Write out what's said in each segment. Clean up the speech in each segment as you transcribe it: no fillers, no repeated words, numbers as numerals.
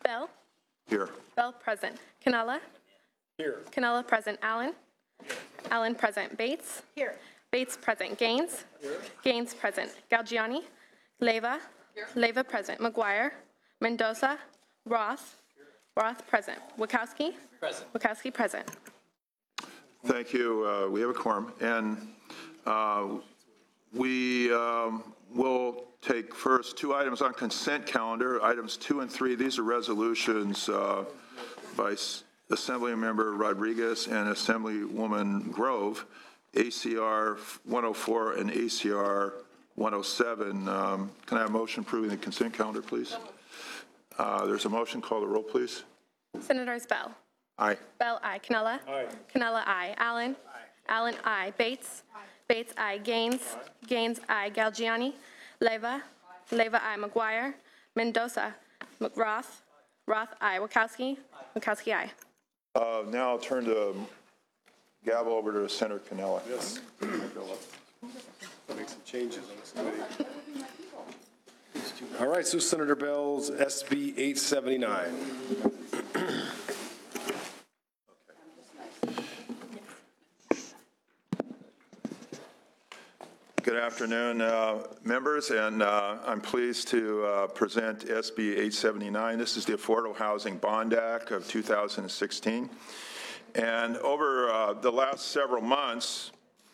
Bell? Here. Bell present. Canella? Here. Canella present. Allen? Allen present. Bates? Here. Bates present. Gaines? Gaines present. Galgiani? Leyva? Leyva present. McGuire? Mendoza? Roth? Roth present. Wachowski? Present. Wachowski present. Thank you. We have a quorum. And we will take first two items on consent calendar, items 2 and 3. These are resolutions by Assemblymember Rodriguez and Assemblywoman Grove, ACR 104 and ACR 107. Can I have a motion approving the consent calendar, please? There's a motion. Call the roll, please. Senators Bell? Aye. Bell, aye. Canella? Aye. Canella, aye. Allen? Allen, aye. Bates? Bates, aye. Gaines? Gaines, aye. Galgiani? Leyva? Leyva, aye. McGuire? Mendoza? Roth? Roth, aye. Wachowski? Wachowski, aye. Now I'll turn the gavel over to Senator Canella. Yes. Make some changes on this committee. All right, so Senator Bell's SB 879. Good afternoon, members, and I'm pleased to present SB 879. This is the Affordable Housing Bond Act of 2016. And over the last several months,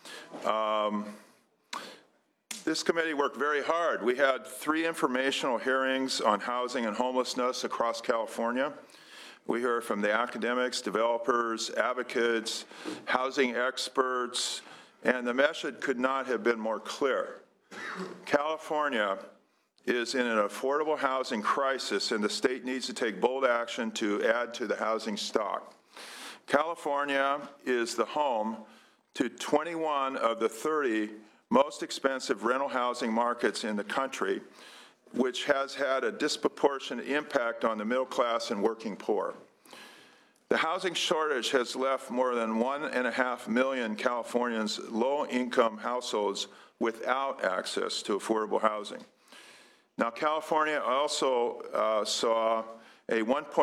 this committee worked very hard. We had 3 informational hearings on housing and homelessness across California. We heard from the academics, developers, advocates, housing experts, and the message could not have been more clear. California is in an affordable housing crisis, and the state needs to take bold action to add to the housing stock. California is the home to 21 of the 30 most expensive rental housing markets in the country, which has had a disproportionate impact on the middle class and working poor. The housing shortage has left more than 1.5 million Californians, low-income households, without access to affordable housing. Now, California also saw a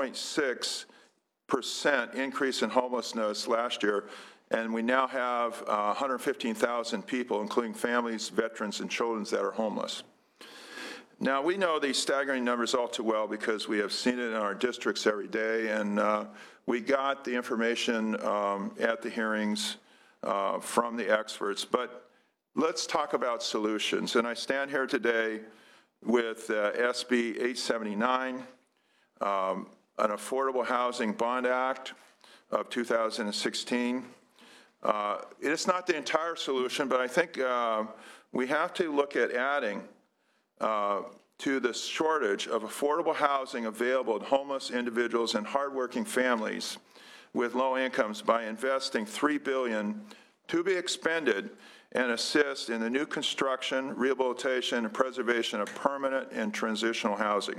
1.6% increase in homelessness last year, and we now have 115,000 people, including families, veterans, and children that are homeless. Now, we know these staggering numbers all too well because we have seen it in our districts every day, and we got the information at the hearings from the experts. But let's talk about solutions. And I stand here today with SB 879, an Affordable Housing Bond Act of 2016. It's not the entire solution, but I think we have to look at adding to the shortage of affordable housing available to homeless individuals and hardworking families with low incomes by investing $3 billion to be expended and assist in the new construction, rehabilitation, and preservation of permanent and transitional housing.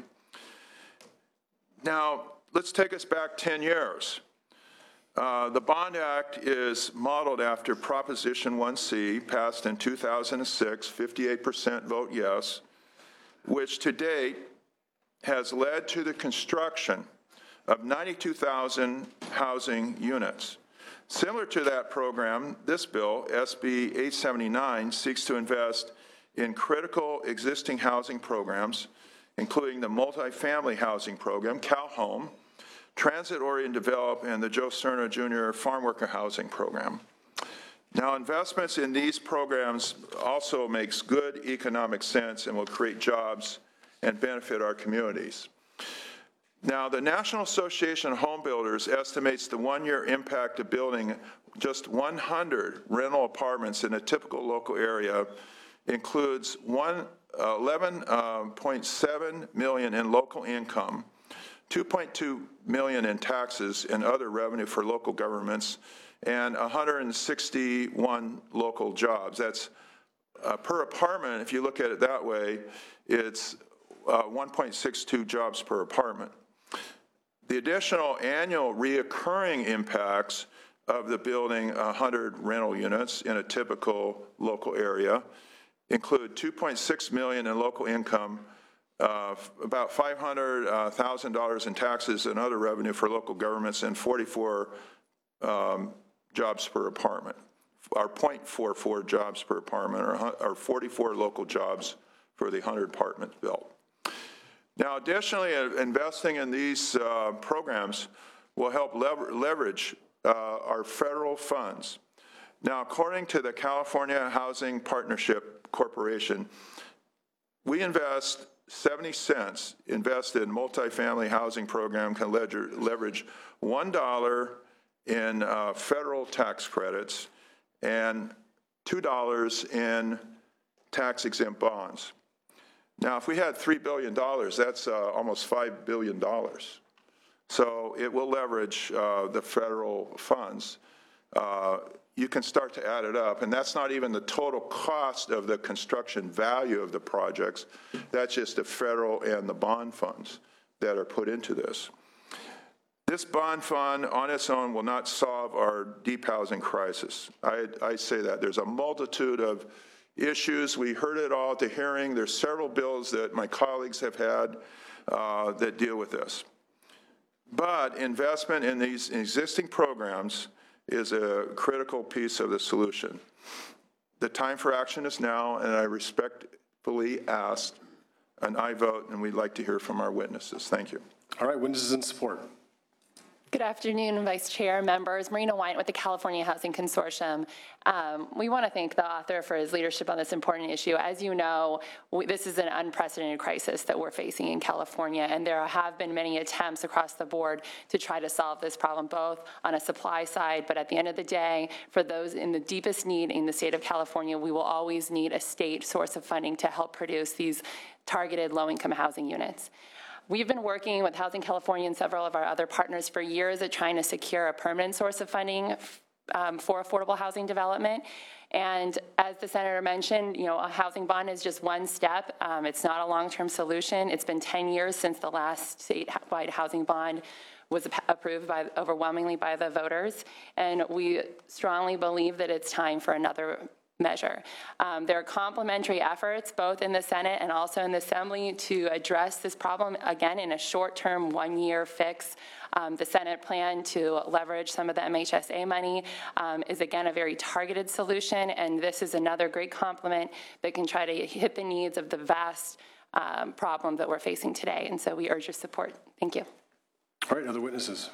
Now, let's take us back 10 years. The Bond Act is modeled after Proposition 1C, passed in 2006, 58% vote yes, which to date has led to the construction of 92,000 housing units. Similar to that program, this bill, SB 879, seeks to invest in critical existing housing programs, including the multifamily housing program, CalHome, transit-oriented develop, and the Joe Cerna Jr. Farm Worker Housing Program. Now, investments in these programs also makes good economic sense and will create jobs and benefit our communities. Now, the National Association of Home Builders estimates the one-year impact of building just 100 rental apartments in a typical local area includes 11.7 million in local income, 2.2 million in taxes and other revenue for local governments, and 161 local jobs. That's per apartment. If you look at it that way, it's 1.62 jobs per apartment. The additional annual reoccurring impacts of the building 100 rental units in a typical local area include 2.6 million in local income, about $500,000 in taxes and other revenue for local governments, and 44 jobs per apartment, or 0.44 jobs per apartment, or 44 local jobs for the 100 apartments built. Now, additionally, investing in these programs will help leverage our federal funds. Now, according to the California Housing Partnership Corporation, we invest 70 cents invested in multifamily housing program can leverage $1 in federal tax credits and $2 in tax-exempt bonds. Now, if we had $3 billion, that's almost $5 billion. So it will leverage the federal funds. You can start to add it up, and that's not even the total cost of the construction value of the projects. That's just the federal and the bond funds that are put into this. This bond fund on its own will not solve our deep housing crisis. I say that. There's a multitude of issues. We heard it all at the hearing. There's several bills that my colleagues have had that deal with this. But investment in these existing programs is a critical piece of the solution. The time for action is now, and I respectfully ask an aye vote, and we'd like to hear from our witnesses. Thank you. All right, witnesses in support. Good afternoon, Vice Chair, members. Marina White with the California Housing Consortium. We want to thank the author for his leadership on this important issue. As you know, this is an unprecedented crisis that we're facing in California, and there have been many attempts across the board to try to solve this problem, both on a supply side, but at the end of the day, for those in the deepest need in the state of California, we will always need a state source of funding to help produce these targeted low-income housing units. We've been working with Housing California and several of our other partners for years at trying to secure a permanent source of funding for affordable housing development. And as the Senator mentioned, you know, a housing bond is just one step. It's not a long-term solution. It's been 10 years since the last statewide housing bond was approved overwhelmingly by the voters. And we strongly believe that it's time for another measure. There are complementary efforts both in the Senate and also in the Assembly to address this problem, again, in a short-term, one-year fix. The Senate plan to leverage some of the MHSA money is, again, a very targeted solution, and this is another great complement that can try to hit the needs of the vast problem that we're facing today, and so we urge your support. Thank you. All right, other witnesses.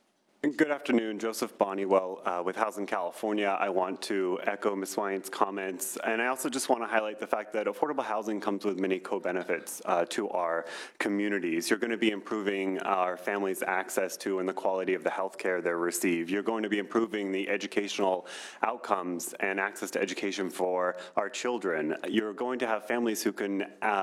Good afternoon, Joseph Bonniwell with Housing California. I want to echo Ms. White's comments, and I also just want to highlight the fact that affordable housing comes with many co-benefits to our communities. You're going to be improving our families' access to and the quality of the health care they receive. You're going to be improving the educational outcomes and access to education for our children. You're going to have families who can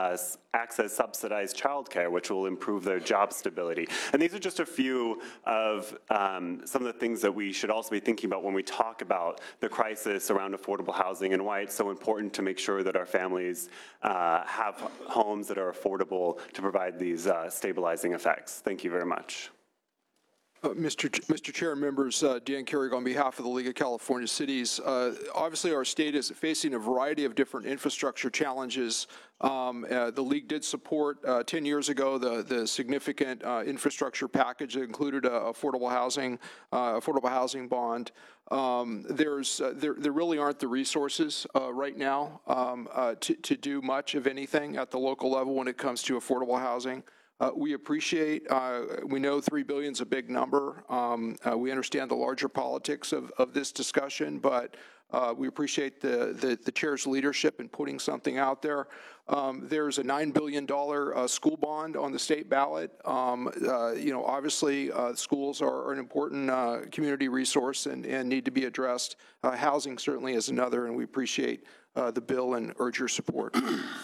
access subsidized childcare, which will improve their job stability. And these are just a few of some of the things that we should also be thinking about when we talk about the crisis around affordable housing and why it's so important to make sure that our families have homes that are affordable to provide these stabilizing effects. Thank you very much. Mr. Chair and members, Dan Carrig on behalf of the League of California Cities. Obviously, our state is facing a variety of different infrastructure challenges. The League did support 10 years ago the significant infrastructure package that included affordable housing bond. There really aren't the resources right now to do much of anything at the local level when it comes to affordable housing. We appreciate, we know $3 billion is a big number. We understand the larger politics of this discussion, but we appreciate the chair's leadership in putting something out there. There's a $9 billion school bond on the state ballot. You know, obviously, schools are an important community resource and need to be addressed. Housing certainly is another, and we appreciate the bill and urge your support.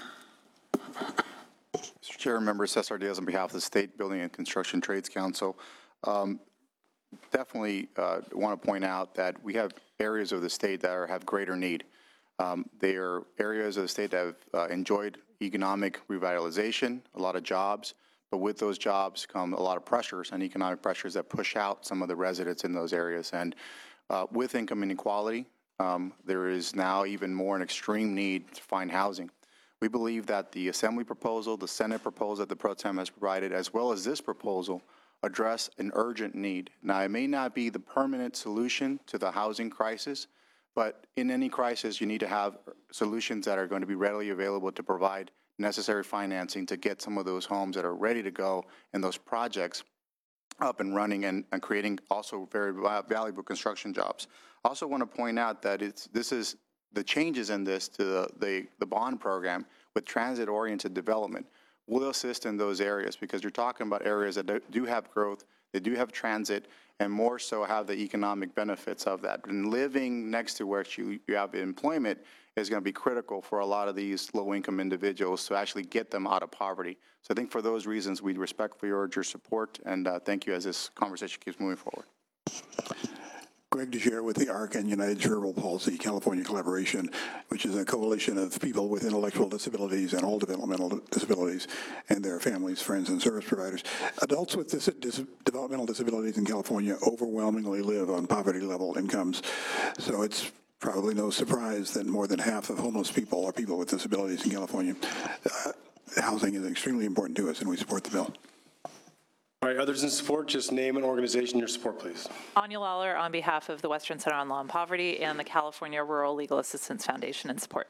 Mr. Chair, member Cesar Diaz on behalf of the State Building and Construction Trades Council. Definitely want to point out that we have areas of the state that have greater need. They are areas of the state that have enjoyed economic revitalization, a lot of jobs, but with those jobs come a lot of pressures and economic pressures that push out some of the residents in those areas. And with income inequality, there is now even more an extreme need to find housing. We believe that the Assembly proposal, the Senate proposal that the Pro Tem has provided, as well as this proposal, address an urgent need. Now, it may not be the permanent solution to the housing crisis, but in any crisis, you need to have solutions that are going to be readily available to provide necessary financing to get some of those homes that are ready to go and those projects up and running and creating also very valuable construction jobs. I also want to point out that this is the changes in this to the bond program with transit-oriented development will assist in those areas, because you're talking about areas that do have growth, they do have transit, and more so have the economic benefits of that. And living next to where you have employment is going to be critical for a lot of these low-income individuals to actually get them out of poverty. So I think for those reasons, we respectfully urge your support, and thank you as this conversation keeps moving forward. Greg DeJere with the ARC and United Cerebral Palsy California Collaboration, which is a coalition of people with intellectual disabilities and all developmental disabilities and their families, friends, and service providers. Adults with developmental disabilities in California overwhelmingly live on poverty-level incomes, so it's probably no surprise that more than half of homeless people are people with disabilities in California. Housing is extremely important to us, and we support the bill. All right, others in support, just name an organization your support, please. Anya Lawler on behalf of the Western Center on Law and Poverty and the California Rural Legal Assistance Foundation in support.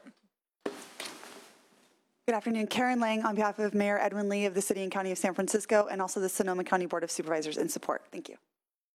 Good afternoon. Karen Lang on behalf of Mayor Edwin Lee of the City and County of San Francisco and also the Sonoma County Board of Supervisors in support. Thank you.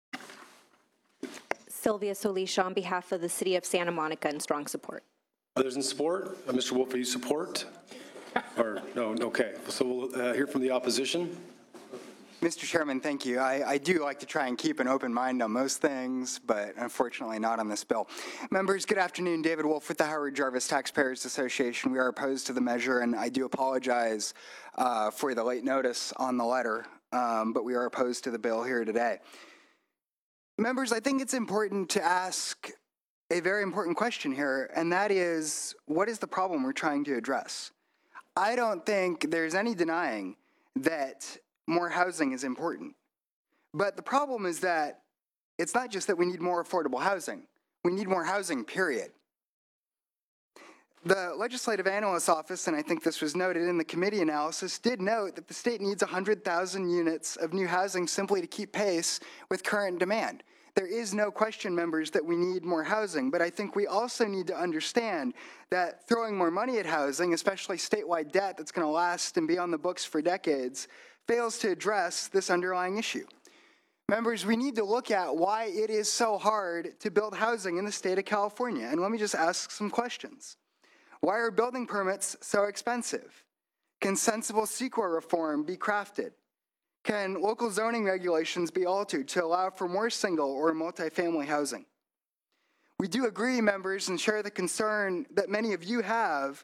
Sylvia Solisha on behalf of the City of Santa Monica in strong support. Others in support? Mr. Wolf, are you support? Or no? Okay. So we'll hear from the opposition. Mr. Chairman, thank you. I do like to try and keep an open mind on most things, but unfortunately not on this bill. Members, good afternoon. David Wolf with the Howard Jarvis Taxpayers Association. We are opposed to the measure, and I do apologize for the late notice on the letter, but we are opposed to the bill here today. Members, I think it's important to ask a very important question here, and that is, what is the problem we're trying to address? I don't think there's any denying that more housing is important. But the problem is that it's not just that we need more affordable housing. We need more housing, period. The Legislative Analyst's Office, and I think this was noted in the committee analysis, did note that the state needs 100,000 units of new housing simply to keep pace with current demand. There is no question, members, that we need more housing, but I think we also need to understand that throwing more money at housing, especially statewide debt that's going to last and be on the books for decades, fails to address this underlying issue. Members, we need to look at why it is so hard to build housing in the state of California. And let me just ask some questions. Why are building permits so expensive? Can sensible CEQA reform be crafted? Can local zoning regulations be altered to allow for more single or multifamily housing? We do agree, members, and share the concern that many of you have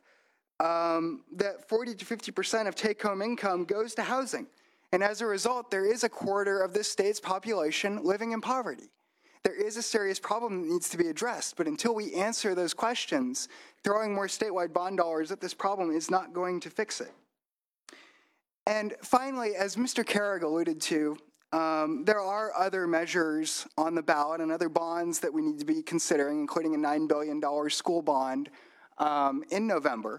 that 40 to 50% of take-home income goes to housing. And as a result, there is a quarter of this state's population living in poverty. There is a serious problem that needs to be addressed, but until we answer those questions, throwing more statewide bond dollars at this problem is not going to fix it. And finally, as Mr. Carrig alluded to, there are other measures on the ballot and other bonds that we need to be considering, including a $9 billion school bond in November.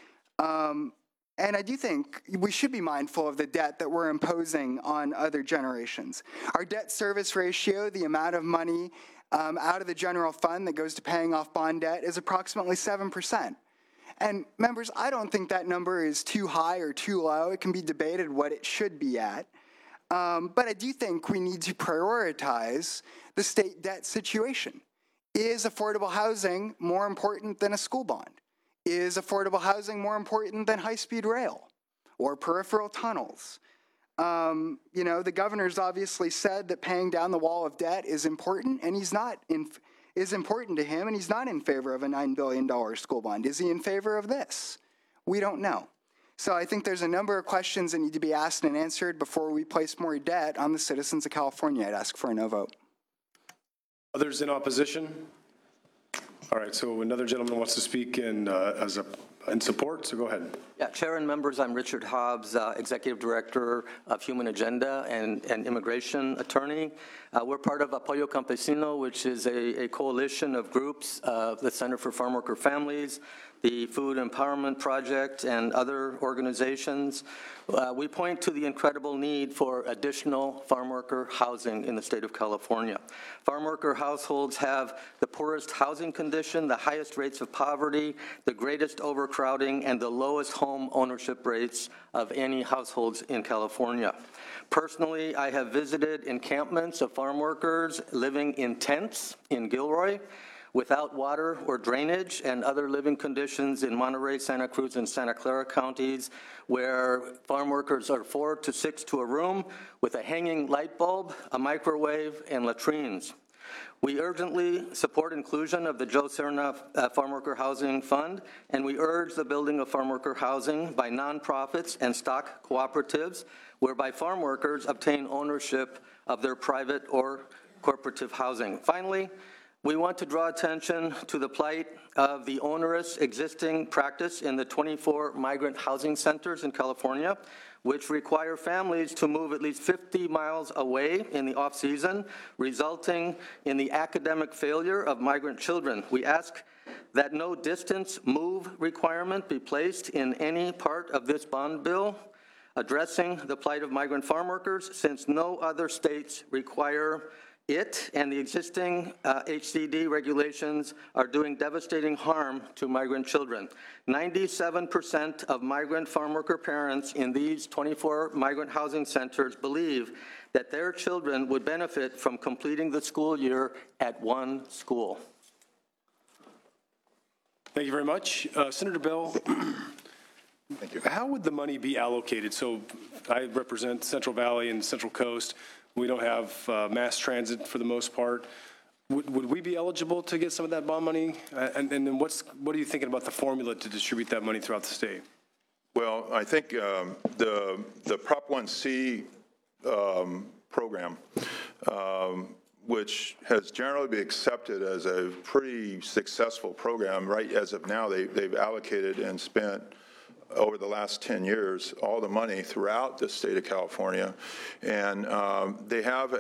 And I do think we should be mindful of the debt that we're imposing on other generations. Our debt service ratio, the amount of money out of the general fund that goes to paying off bond debt, is approximately 7%. And members, I don't think that number is too high or too low. It can be debated what it should be at. But I do think we need to prioritize the state debt situation. Is affordable housing more important than a school bond? Is affordable housing more important than high-speed rail or peripheral tunnels? You know, the governor's obviously said that paying down the wall of debt is important, and is important to him, and he's not in favor of a $9 billion school bond. Is he in favor of this? We don't know. So I think there's a number of questions that need to be asked and answered before we place more debt on the citizens of California. I'd ask for a no vote. Others in opposition? All right, so another gentleman wants to speak in support, so go ahead. Yeah, Chair and members, I'm Richard Hobbs, Executive Director of Human Agenda and Immigration Attorney. We're part of Apoyo Campesino, which is a coalition of groups, the Center for Farm Worker Families, the Food Empowerment Project, and other organizations. We point to the incredible need for additional farm worker housing in the state of California. Farm worker households have the poorest housing condition, the highest rates of poverty, the greatest overcrowding, and the lowest home ownership rates of any households in California. Personally, I have visited encampments of farm workers living in tents in Gilroy, without water or drainage and other living conditions in Monterey, Santa Cruz, and Santa Clara counties, where farm workers are 4 to 6 to a room with a hanging light bulb, a microwave, and latrines. We urgently support inclusion of the Joe Serna Farm Worker Housing Fund, and we urge the building of farm worker housing by nonprofits and stock cooperatives, whereby farm workers obtain ownership of their private or corporative housing. Finally, we want to draw attention to the plight of the onerous existing practice in the 24 migrant housing centers in California, which require families to move at least 50 miles away in the off-season, resulting in the academic failure of migrant children. We ask that no distance move requirement be placed in any part of this bond bill addressing the plight of migrant farm workers, since no other states require it, and the existing HCD regulations are doing devastating harm to migrant children. 97% of migrant farm worker parents in these 24 migrant housing centers believe that their children would benefit from completing the school year at one school. Thank you very much. Senator Bell, thank you. How would the money be allocated? So I represent Central Valley and Central Coast. We don't have mass transit for the most part. Would we be eligible to get some of that bond money? And then what are you thinking about the formula to distribute that money throughout the state? Well, I think the Prop 1C program, which has generally been accepted as a pretty successful program, right as of now, they've allocated and spent over the last 10 years, all the money throughout the state of California, and they have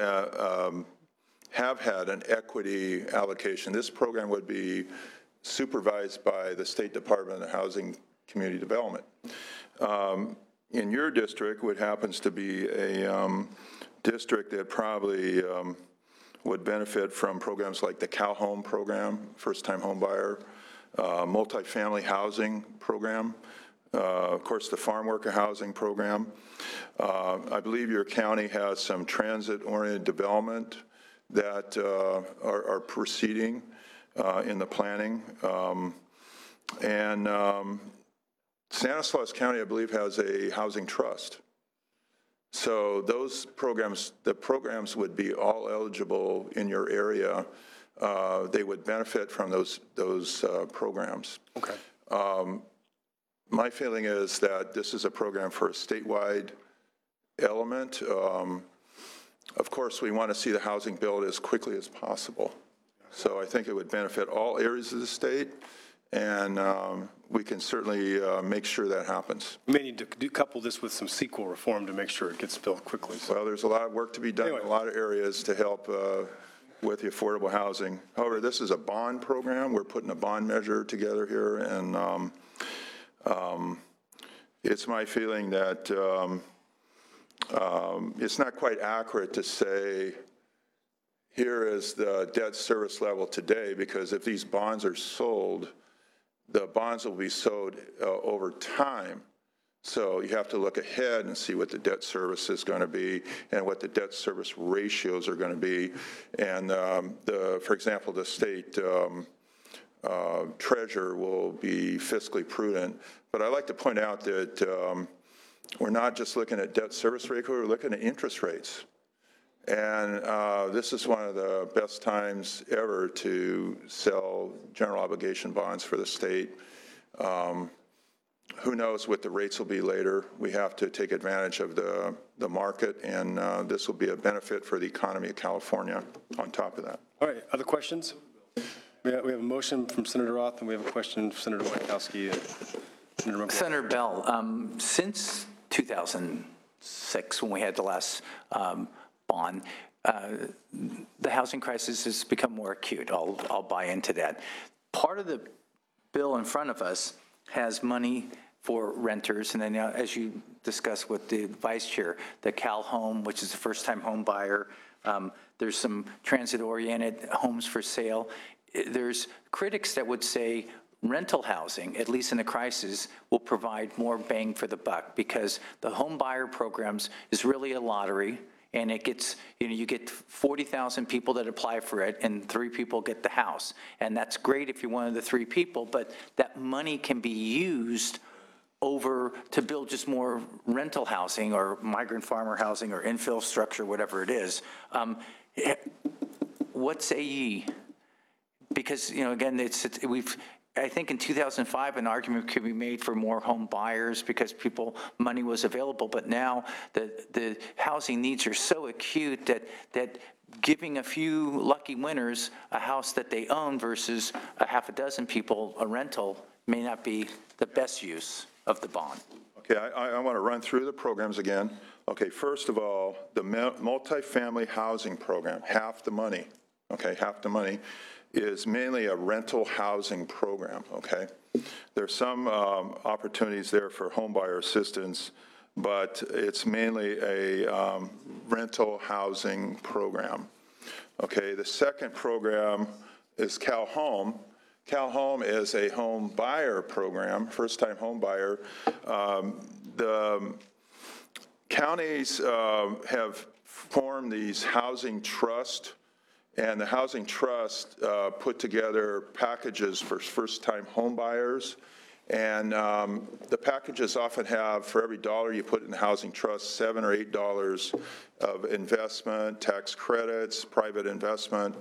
had an equity allocation. This program would be supervised by the State Department of Housing Community Development. In your district, what happens to be a district that probably would benefit from programs like the Cal Home program, first-time home buyer, multifamily housing program, of course, the farm worker housing program. I believe your county has some transit-oriented development that are proceeding in the planning. Stanislaus County, I believe, has a housing trust. So those programs, the programs would be all eligible in your area. They would benefit from those programs. Okay. My feeling is that this is a program for a statewide element. Of course, we want to see the housing built as quickly as possible. So I think it would benefit all areas of the state, and we can certainly make sure that happens. We may need to couple this with some CEQA reform to make sure it gets built quickly. So. Well, there's a lot of work to be done in a lot of areas to help with the affordable housing. However, this is a bond program. We're putting a bond measure together here, and it's my feeling that it's not quite accurate to say here is the debt service level today, because if these bonds are sold, the bonds will be sold over time. So you have to look ahead and see what the debt service is going to be and what the debt service ratios are going to be. And for example, the state treasurer will be fiscally prudent. But I like to point out that we're not just looking at debt service ratio, we're looking at interest rates. And this is one of the best times ever to sell general obligation bonds for the state. Who knows what the rates will be later. We have to take advantage of the market, and this will be a benefit for the economy of California on top of that. All right, other questions? We have a motion from Senator Roth, and we have a question from Senator Wankowski. Senator Bell, since 2006, when we had the last bond, the housing crisis has become more acute. I'll buy into that. Part of the bill in front of us has money for renters, and then as you discussed with the vice chair, the Cal Home, which is a first-time home buyer. There's some transit-oriented homes for sale. There's critics that would say rental housing, at least in a crisis, will provide more bang for the buck because the home buyer programs is really a lottery, and it gets, you get 40,000 people that apply for it, and 3 people get the house. And that's great if you're one of the 3 people, but that money can be used over to build just more rental housing or migrant farmer housing or infill structure, whatever it is. What say ye? Because, again, I think in 2005, an argument could be made for more home buyers because money was available, but now the housing needs are so acute that giving a few lucky winners a house that they own versus a half a dozen people a rental may not be the best use of the bond. Okay, I want to run through the programs again. Okay, first of all, the multifamily housing program, half the money, is mainly a rental housing program, okay? There's some opportunities there for homebuyer assistance, but it's mainly a rental housing program. Okay, the second program is Cal Home. Cal Home is a home buyer program, first-time home buyer. The counties have formed these housing trusts, and the housing trust put together packages for first-time home buyers. And the packages often have, for every dollar you put in the housing trust, $7 or $8 of investment, tax credits, private investment.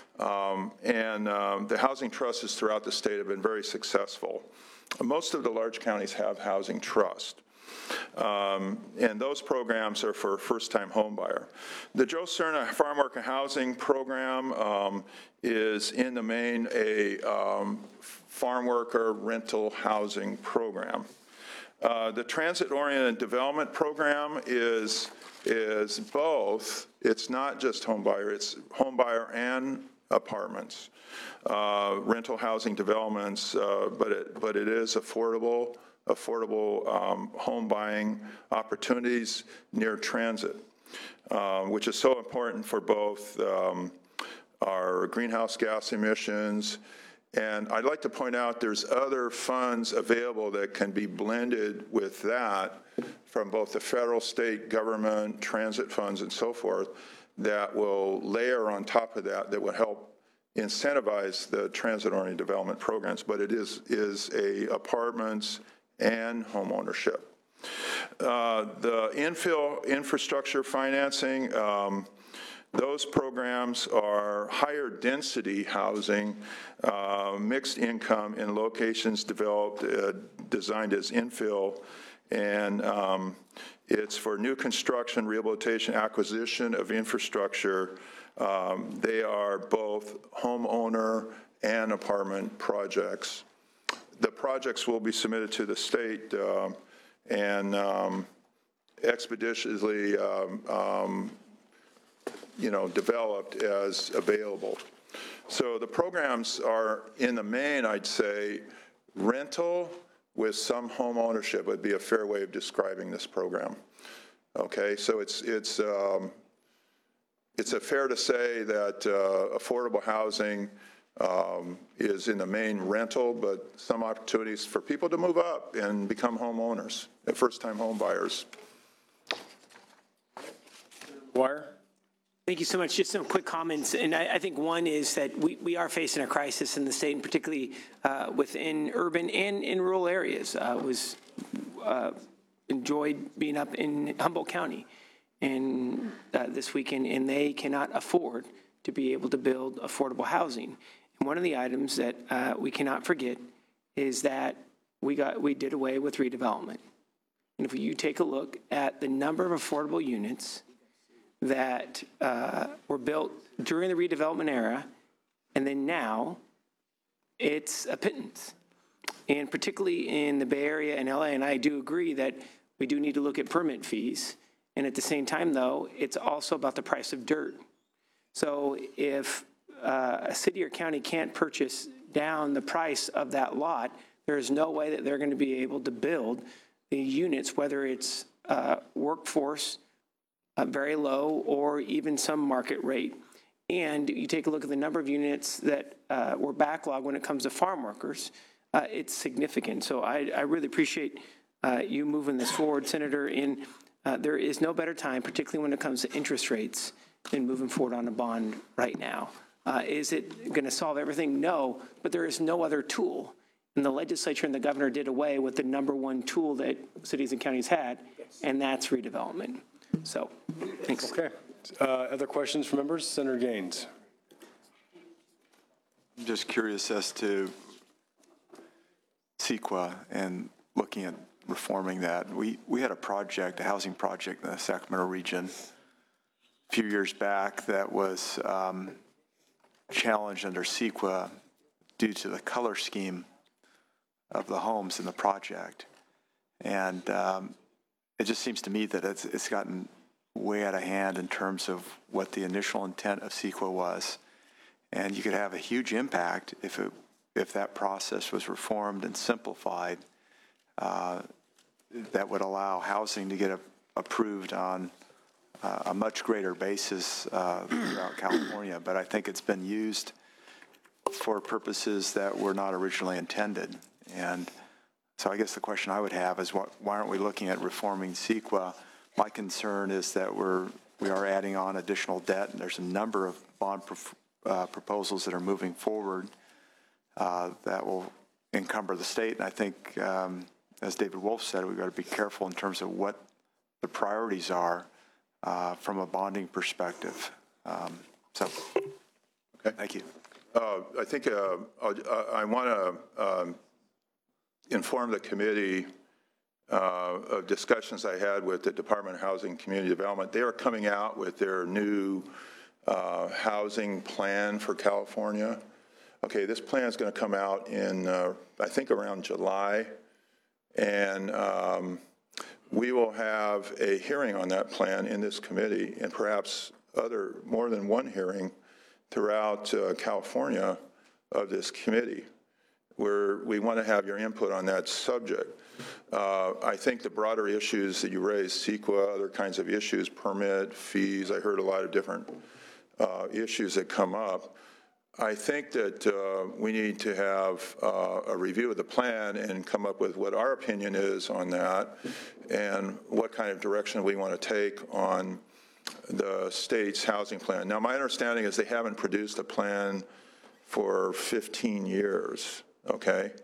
The housing trusts throughout the state have been very successful. Most of the large counties have housing trust. And those programs are for first-time home buyer. The Joe Cerna Farm Worker Housing Program is in the main a farm worker rental housing program. The Transit-Oriented Development Program is both. It's not just home buyer, it's home buyer and apartments, rental housing developments, but it is affordable home buying opportunities near transit, which is so important for both our greenhouse gas emissions. And I'd like to point out there's other funds available that can be blended with that from both the federal, state government, transit funds, and so forth that will layer on top of that will help incentivize the transit-oriented development programs. But it is a apartments and home ownership. The infill infrastructure financing, those programs are higher density housing, mixed income in locations developed, designed as infill, and it's for new construction, rehabilitation, acquisition of infrastructure. They are both homeowner and apartment projects. The projects will be submitted to the state and expeditiously developed as available. So the programs are, in the main, I'd say, rental with some home ownership would be a fair way of describing this program. Okay, so it's fair to say that affordable housing is in the main rental, but some opportunities for people to move up and become homeowners, first-time home buyers. Wire? Thank you so much. Just some quick comments. And I think one is that we are facing a crisis in the state, and particularly within urban and in rural areas. Enjoyed being up in Humboldt County and this weekend, and they cannot afford to be able to build affordable housing. And one of the items that we cannot forget is that we did away with redevelopment. And if you take a look at the number of affordable units that were built during the redevelopment era, and then now it's a pittance. and particularly in the Bay Area and LA, and I do agree that we do need to look at permit fees. And at the same time, though, it's also about the price of dirt. So if a city or county can't purchase down the price of that lot, there is no way that they're going to be able to build the units, whether it's workforce, very low, or even some market rate. And you take a look at the number of units that were backlogged when it comes to farm workers, it's significant. So I really appreciate you moving this forward, Senator. And there is no better time, particularly when it comes to interest rates, than moving forward on a bond right now. Is it going to solve everything? No, but there is no other tool. And the legislature and the governor did away with the number one tool that cities and counties had, and that's redevelopment. So, thanks. Okay. Other questions from members? Senator Gaines. I'm just curious as to CEQA and looking at reforming that. We had a project, a housing project in the Sacramento region a few years back that was challenged under CEQA due to the color scheme of the homes in the project. And it just seems to me that it's gotten way out of hand in terms of what the initial intent of CEQA was. And you could have a huge impact if that process was reformed and simplified, that would allow housing to get approved on a much greater basis throughout California. But I think it's been used for purposes that were not originally intended. And so I guess the question I would have is why aren't we looking at reforming CEQA? My concern is that we are adding on additional debt, and there's a number of bond proposals that are moving forward that will encumber the state. And I think, as David Wolf said, we've got to be careful in terms of what the priorities are from a bonding perspective. So, okay. Thank you. I think I want to inform the committee of discussions I had with the Department of Housing and Community Development. They are coming out with their new housing plan for California. Okay, this plan is going to come out in, I think, around July, and we will have a hearing on that plan in this committee, and perhaps more than one hearing throughout California of this committee, where we want to have your input on that subject. I think the broader issues that you raised, CEQA, other kinds of issues, permit, fees, I heard a lot of different issues that come up. I think that we need to have a review of the plan and come up with what our opinion is on that and what kind of direction we want to take on the state's housing plan. Now, my understanding is they haven't produced a plan for 15 years, okay?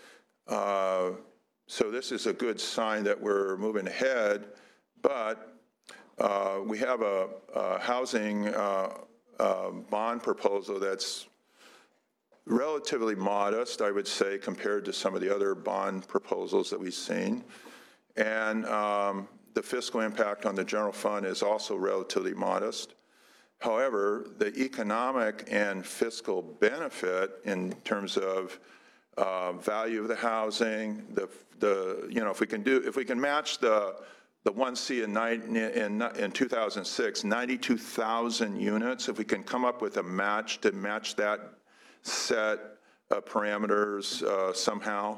So this is a good sign that we're moving ahead, but we have a housing bond proposal that's relatively modest, I would say, compared to some of the other bond proposals that we've seen. And the fiscal impact on the general fund is also relatively modest. However, the economic and fiscal benefit in terms of value of the housing, if we can match the 1C in 2006, 92,000 units, if we can come up with a match to match that set of parameters somehow,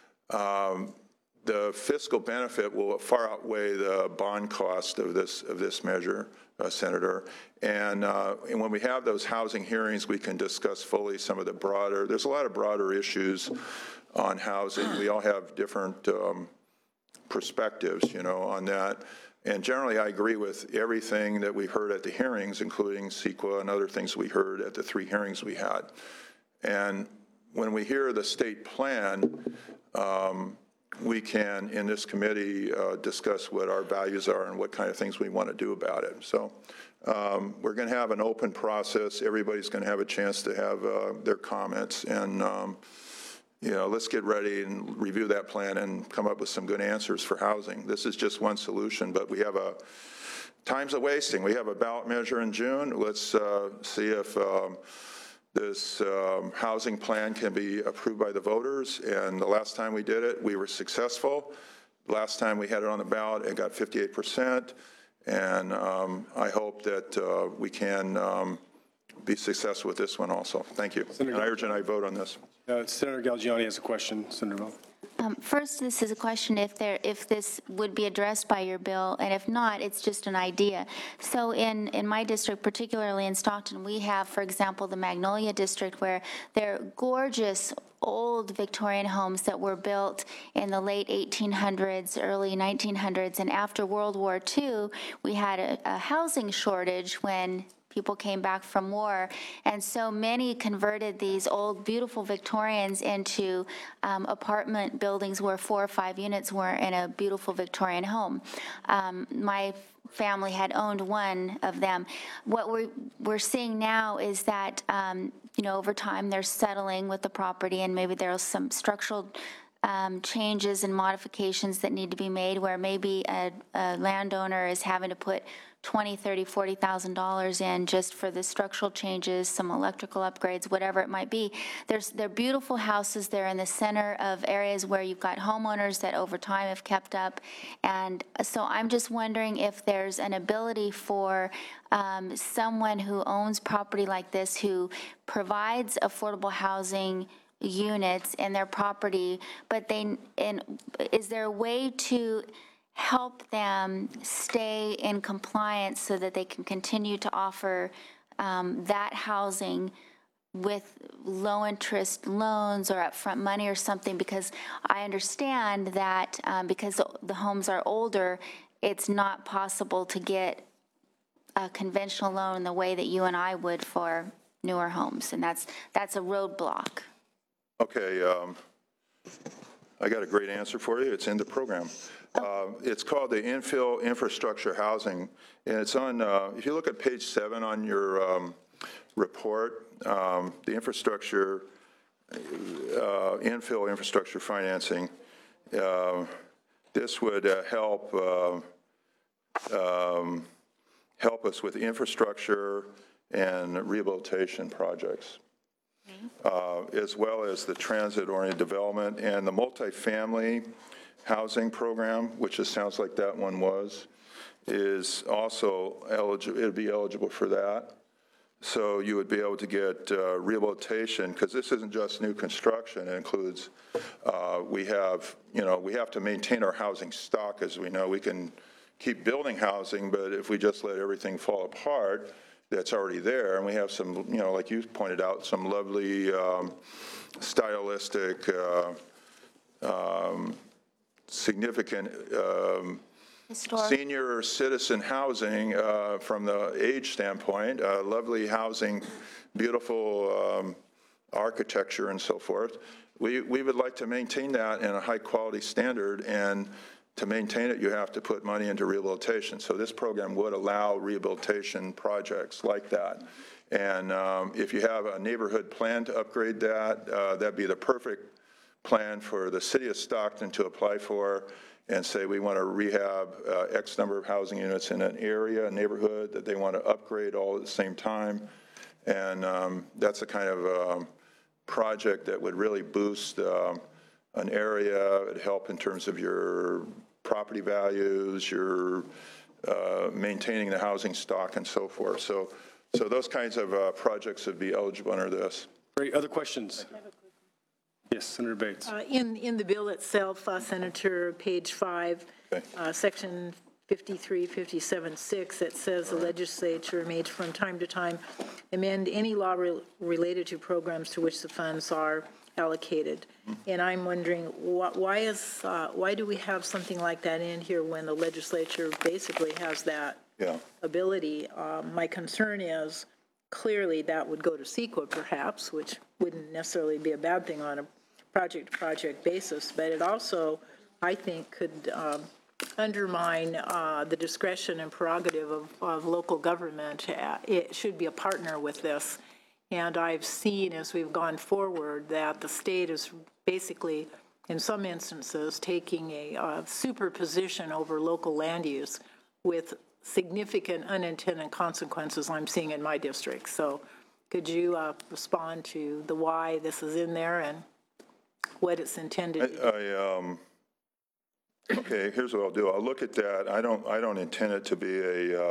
the fiscal benefit will far outweigh the bond cost of this measure, Senator. And when we have those housing hearings, we can discuss fully some of the there's a lot of broader issues on housing. We all have different perspectives, on that. And generally, I agree with everything that we heard at the hearings, including CEQA and other things we heard at the 3 hearings we had. And when we hear the state plan, we can, in this committee, discuss what our values are and what kind of things we want to do about it. So we're going to have an open process. Everybody's going to have a chance to have their comments. And, let's get ready and review that plan and come up with some good answers for housing. This is just one solution, but we have time's a wasting. We have a ballot measure in June. Let's see if this housing plan can be approved by the voters, and the last time we did it, we were successful. Last time we had it on the ballot, it got 58%, and I hope that we can be successful with this one also. Thank you. And I urge and I vote on this. Senator Galgiani has a question. Senator Bell. First, this is a question if this would be addressed by your bill, and if not, it's just an idea. So in my district, particularly in Stockton, we have, for example, the Magnolia District, where there are gorgeous old Victorian homes that were built in the late 1800s, early 1900s, and after World War II, we had a housing shortage when people came back from war, and so many converted these old, beautiful Victorians into apartment buildings where 4 or 5 units were in a beautiful Victorian home. My family had owned one of them. What we're seeing now is that, over time they're settling with the property, and maybe there's some structural changes and modifications that need to be made, where maybe a landowner is having to put $20,000, $30,000, $40,000 in just for the structural changes, some electrical upgrades, whatever it might be. They're beautiful houses. They're in the center of areas where you've got homeowners that over time have kept up. And so I'm just wondering if there's an ability for someone who owns property like this, who provides affordable housing units in their property, but is there a way to help them stay in compliance so that they can continue to offer that housing with low-interest loans or upfront money or something? Because I understand that because the homes are older, it's not possible to get a conventional loan the way that you and I would for newer homes, and that's a roadblock. Okay, I got a great answer for you. It's in the program. It's called the Infill Infrastructure Housing, and it's on, if you look at page 7 on your report, the infrastructure, infill infrastructure financing, this would help us with infrastructure and rehabilitation projects, as well as the transit-oriented development and the multifamily housing program, which it sounds like that one is also eligible. It would be eligible for that. So you would be able to get rehabilitation, because this isn't just new construction. It includes, we have to maintain our housing stock. As we know, we can keep building housing, but if we just let everything fall apart, that's already there. And we have some, like you pointed out, some lovely stylistic, significant senior citizen housing from the age standpoint, lovely housing, beautiful architecture and so forth. We would like to maintain that in a high quality standard, and to maintain it, you have to put money into rehabilitation. So this program would allow rehabilitation projects like that. And if you have a neighborhood plan to upgrade that, that'd be the perfect plan for the city of Stockton to apply for and say we want to rehab X number of housing units in an area, a neighborhood that they want to upgrade all at the same time. And that's the kind of project that would really boost an area. It'd help in terms of your property values, your maintaining the housing stock and so forth. So those kinds of projects would be eligible under this. Great. Other questions? Yes, Senator Bates. In the bill itself, Senator, page 5, section 5357.6, it says the legislature may from time to time amend any law related to programs to which the funds are allocated. And I'm wondering why do we have something like that in here when the legislature basically has that ability? My concern is clearly that would go to CEQA perhaps, which wouldn't necessarily be a bad thing on a project-to-project basis, but it also, I think, could undermine the discretion and prerogative of local government. It should be a partner with this. And I've seen, as we've gone forward, that the state is basically, in some instances, taking a superposition over local land use with significant unintended consequences I'm seeing in my district. So Could you respond to the why this is in there and what it's intended to do? Okay, here's what I'll do. I'll look at that. I don't intend it to be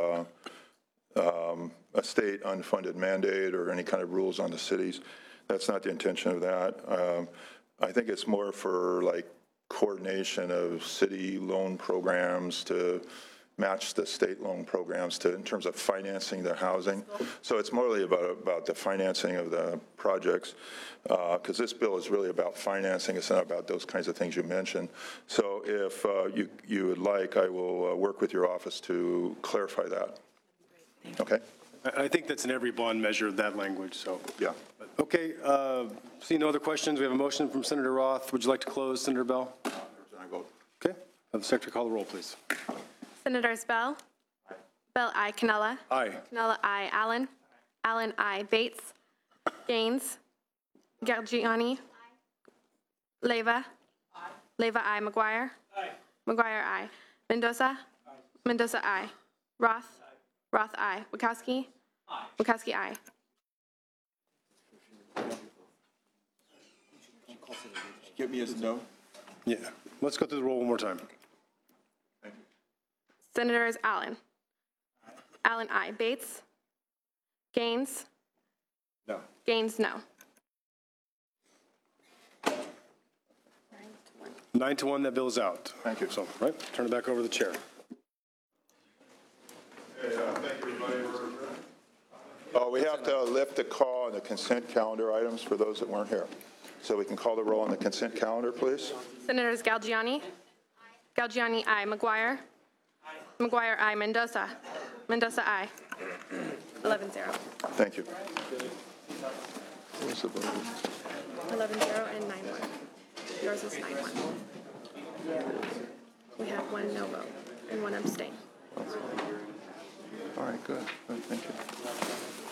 a state unfunded mandate or any kind of rules on the cities. That's not the intention of that. I think it's more for like coordination of city loan programs to match the state loan programs in terms of financing the housing. So it's morely about the financing of the projects, because this bill is really about financing. It's not about those kinds of things you mentioned. So if you would like, I will work with your office to clarify that. Okay? I think that's in every bond measure, that language, so. Yeah. Okay, see no other questions. We have a motion from Senator Roth. Would you like to close, Senator Bell? Okay, have the secretary call the roll, please. Senators Bell? Bell, I. Cannella? Aye. Cannella, I. Allen? Allen, I. Bates? Gaines? Galgiani? Leyva? Leyva, I. McGuire? McGuire, I. Mendoza? Mendoza, I. Roth? Roth, I. Wachowski? Wachowski, I. Give me a no. Yeah, let's go through the roll one more time. Senators Allen? Allen, I. Bates? Gaines? No. Gaines, no. 9-1, that bill is out. Thank you. So, right, turn it back over to the chair. Thank you, everybody. We have to lift the call on the consent calendar items for those that weren't here. So we can call the roll on the consent calendar, please. Senators Galgiani? Galgiani, I. McGuire? McGuire, I. Mendoza? Mendoza, I. 11-0. Thank you. What was the vote? 11-0 and 9-1. Yours is 9-1. We have one no vote and one abstain. All right, good. Thank you.